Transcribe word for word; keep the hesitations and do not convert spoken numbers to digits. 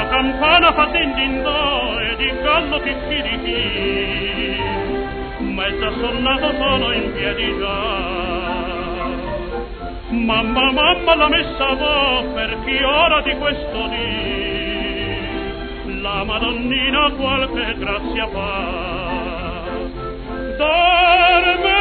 La campana fa din din do ed il gallo picchi di chi, mezza sonnato sono in piedi già. Mamma, mamma, la messa va per chi ora di questo dì, la Madonnina qualche grazia fa. Dorme